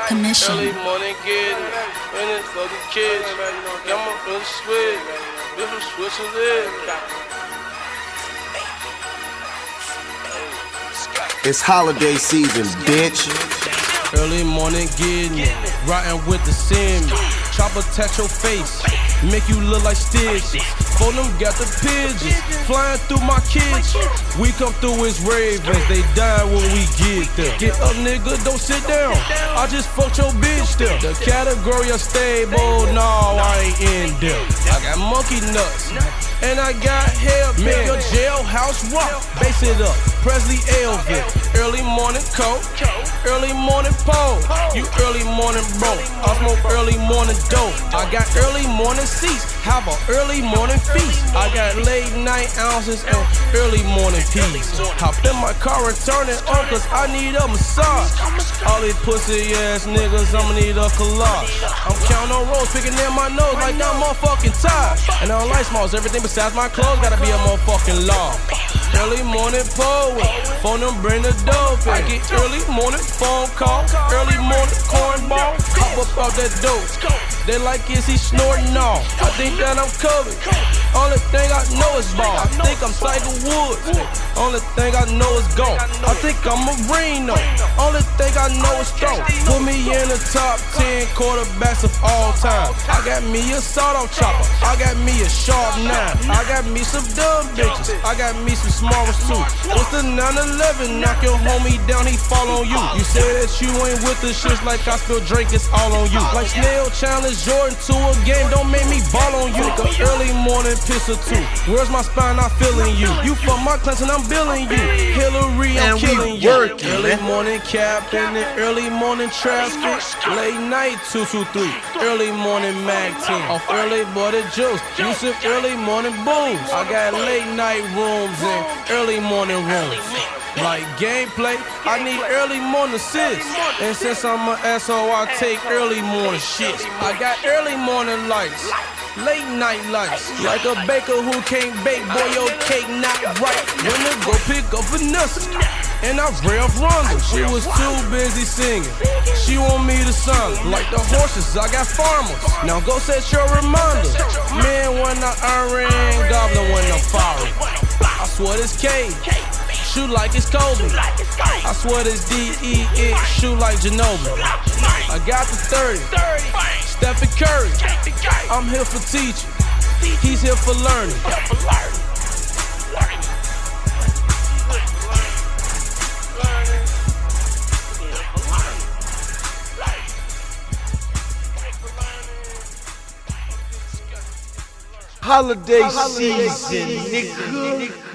Commission. Early morning getting winning for the kids. Got my brother switch, different switches in. It's holiday season, bitch. Early morning getting it, riding with the Sims. Chopper touch your face, make you look like stitches. For them got the pigeons, flying through my kitchen. We come through as ravens, they die when we get there. Get up nigga, don't sit down, I just fucked your bitch there. The category of stable, no, I ain't in there. I got monkey nuts, and I got hair, man. Your jailhouse rock, base it up, Presley Elvin. Early morning coke, early morning pole. You early morning broke, I smoke early morning dope. I got early morning seats, have an early morning feast. I got late night ounces and early morning peas. Hop in my car and turn it on cause I need a massage. All these pussy ass niggas, I'ma need a collage. I'm counting on rolls, picking in my nose like I'm motherfucking tired. And I don't like smalls, everything besides my clothes gotta be a motherfucking law. Early morning poet, phone them bring the dope. I get early morning phone call, early morning cornball. Hop up out that dope. They like, is he snorting off? I think that I'm covered. Only thing I know is ball. I think I'm Tiger Woods. Only thing I know is gone. I think I'm Marino. Only thing I know is throw. Put me in the top 10 quarterbacks of all time. I got me a sawed-off chopper. I got me a sharp 9. I got me some dumb bitches. I got me some small ones too. What's the 911? Knock your homie down, he fall on you. You say that you ain't with the shits like I spill drink, it's all on you. Like Snail challenge Jordan to a game, don't make me ball on you. Take a early morning piss or two. Where's my spine? Not feeling you. You fuck my class and I'm billing you. Hillary, I'm killing you. Early morning cap in the early morning traffic. Late night 223. Early morning mag 10. Off early boy the juice. Yusuf early morning booze. I got late night rooms and early morning rooms. Like gameplay, I need early morning assists. And since I'm an asshole, I take early morning shits. I got early morning lights, late night lights. Like a baker who can't bake, boy, your cake not right. When to go pick up Vanessa, and I Ralph Ronda. She was too busy singing, she want me to sing. Like the horses, I got farmers. Now go set your reminder. Man, when I ring, goblin when I'm firing. I swear this K, shoot like it's Kobe. I swear this D.E.X. shoot like Ginobili. I got the 30, Stephen Curry. I'm here for teaching, he's here for learning. Holiday season, nigga.